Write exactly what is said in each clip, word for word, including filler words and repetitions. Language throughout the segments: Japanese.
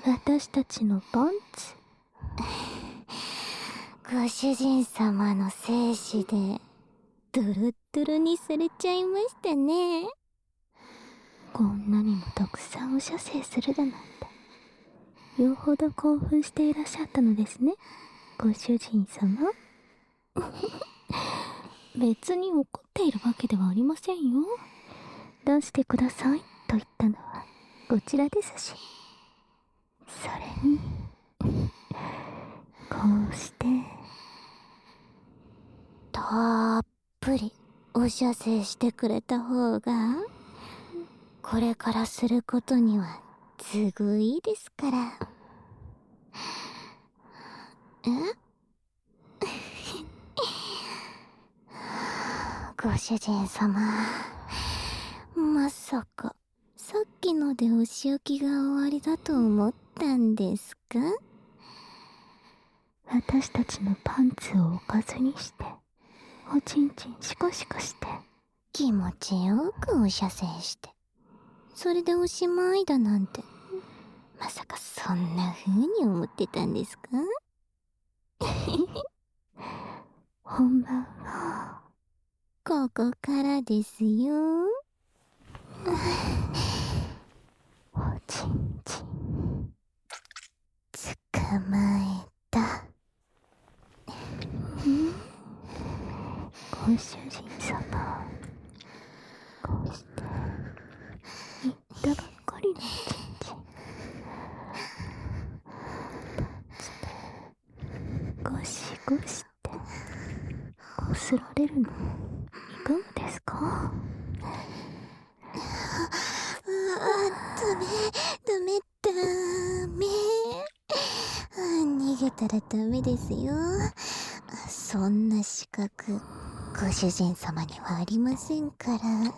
私たちのパンツ。 ご主人様の精子でドロッドロにされちゃいましたね。 こんなにもたくさんお射精するだなんて、よほど興奮していらっしゃったのですね、ご主人様。別に怒っているわけではありませんよ。出してくださいと言ったのはこちらですし。それにこうしてたっぷりお射精してくれた方がこれからすることには都合いいですから。えご主人様、まさかさっきのでお仕置きが終わりだと思ったんですか？ 私たちのパンツをおかずにしておちんちんシコシコして気持ちよくお射精して、それでおしまいだなんて、まさかそんな風に思ってたんですか？ 本番はここからですよ。 おちんちん捕まえた。 ご主人様、こうして言ったばっかりのおちんちんパンツでゴシゴシってこすられるのいかがですか？ あ、ダメ、ダメ、ダメ。逃げたらダメですよ。そんな資格、ご主人様にはありませんから。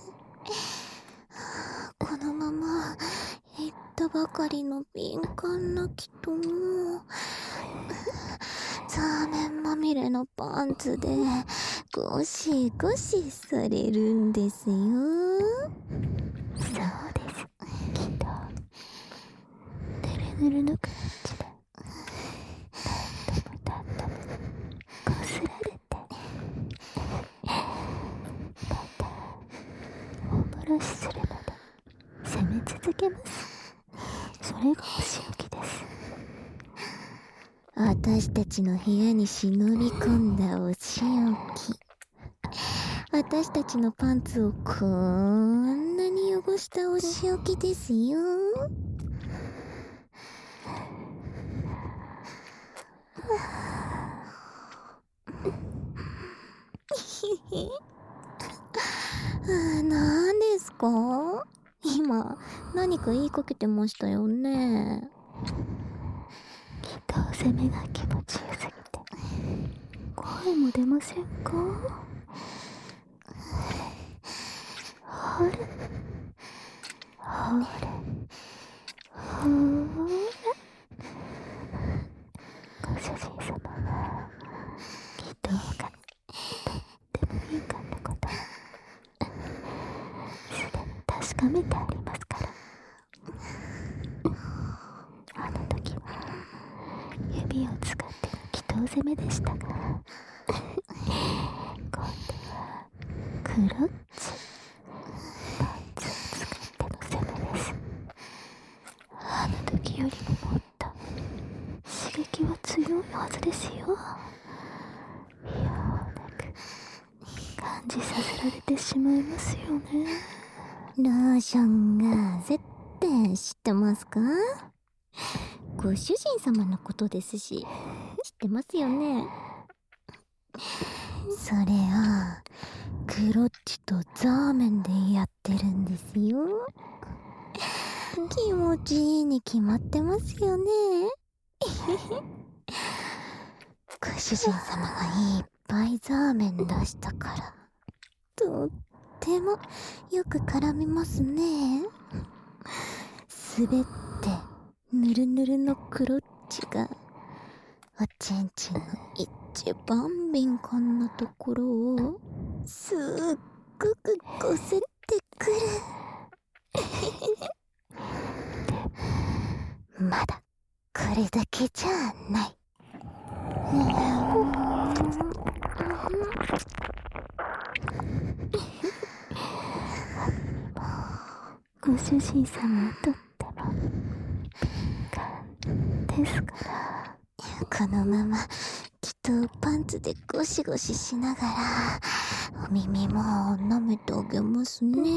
このまま、言ったばかりの敏感な気と、ザーメンまみれのパンツで、ゴシゴシされるんですよ。 そうです、きっとぬるぬるの感じで何度も何度もこすられて、またお漏らしするまで攻め続けます。それがお仕置きです。 私たちの部屋に忍び込んだお仕置き。私たちのパンツをこんなに汚したお仕置きですよ。何ですか？今何か言いかけてましたよね。 きっと攻めが気持ちよすぎて声も出ませんか？ほれほれほれほら、ご主人様はきっと分かってとっても敏感なことすでに確かめてありますから。あの時は指を使っての祈祷攻めでしたが、今度はクロッチパンツを使っての攻めです。あの時よりももっと刺激は強いはずですよ。ようなく感じさせられてしまいますよね。 ローションがぜって知ってますか？ご主人様のことですし、知ってますよね。それをクロッチとザーメンでやってるんですよ。気持ちいいに決まってますよね。ご主人様がいっぱいザーメン出したからとってもよく絡みますね。滑ってぬるぬるのクロッチがおちんちんの一番敏感なところをすっごくこすってくる。まだれだけじゃない。 ご主人様にとっても敏感ですから。 このままきっとパンツでゴシゴシしながらお耳も舐めてあげますね。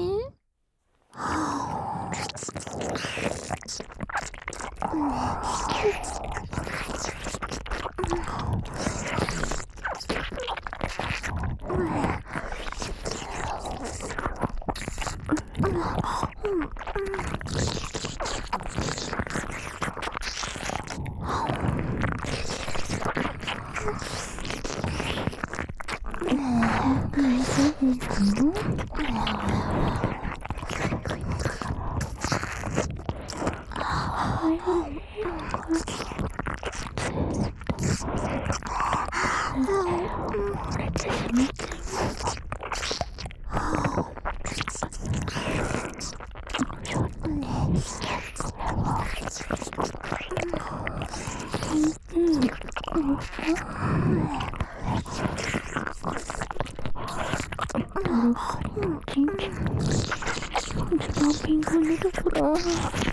敏感だから。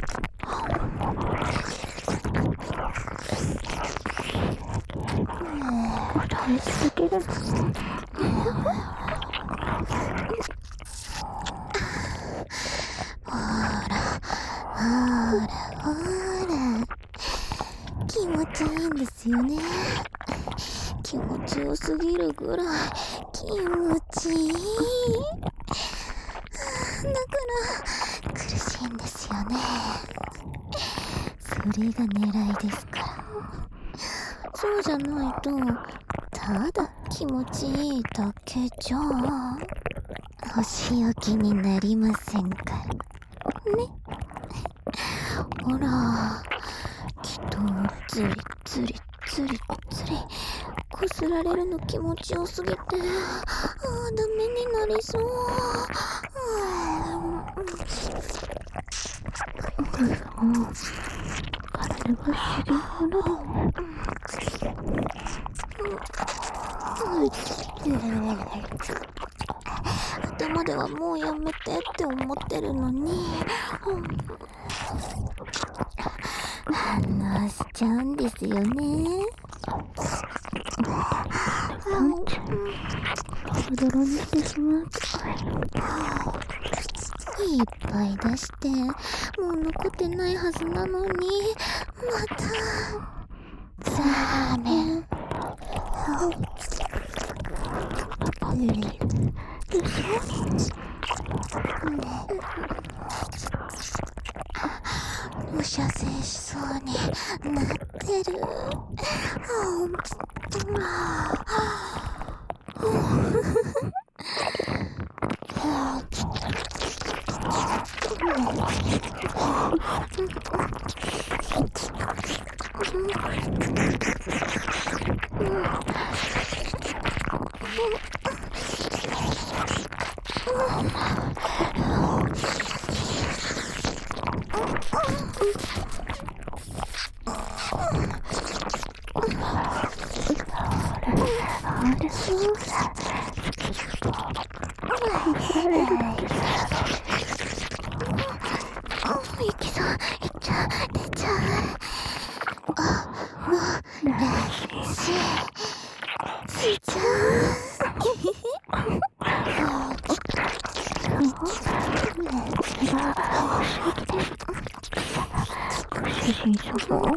答え続けるの。 ほらほらほら、気持ちいいんですよね。気持ちよすぎるぐらい気持ちいい。だから苦しいんですよね。それが狙いですから。そうじゃないとただ気持ちいいだけじゃお仕置きになりませんからね。ほら、きっとつりつりつりつりこすられるの気持ちよすぎて、ああダメになりそう。 お母さん、体が不思議なものだね。 頭ではもうやめてって思ってるのに、反応しちゃうんですよね。 驚にしてしまう。 いっぱい出してもう残ってないはずなのに、またザーメンおしゃせしそうになってる。息がいっちゃう、出ちゃう。あ、もう来週しちゃう。 ご主人様。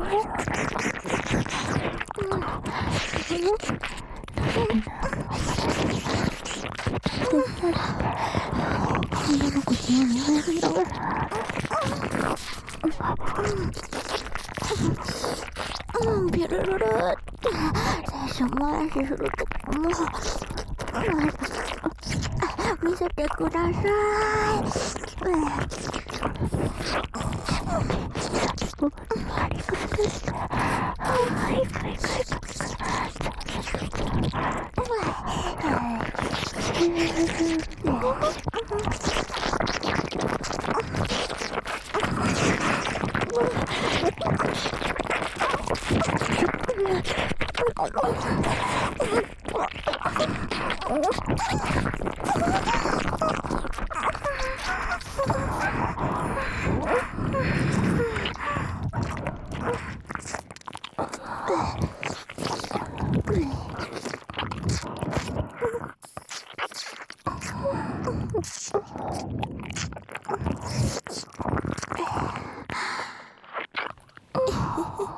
女の子には見えるんだから。 うん、ピルルルって最初回しするとこも見せてください。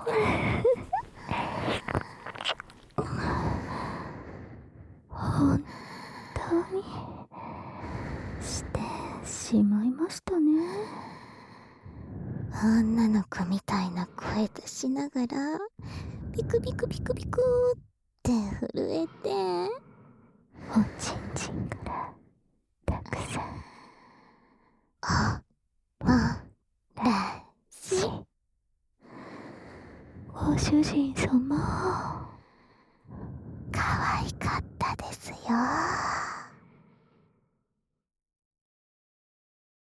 本当にしてしまいましたね。 女の子みたいな声出しながらビクビクビクビクって震えて、 おちんちんからたくさんおもらし。 ご主人様、 可愛かったですよ。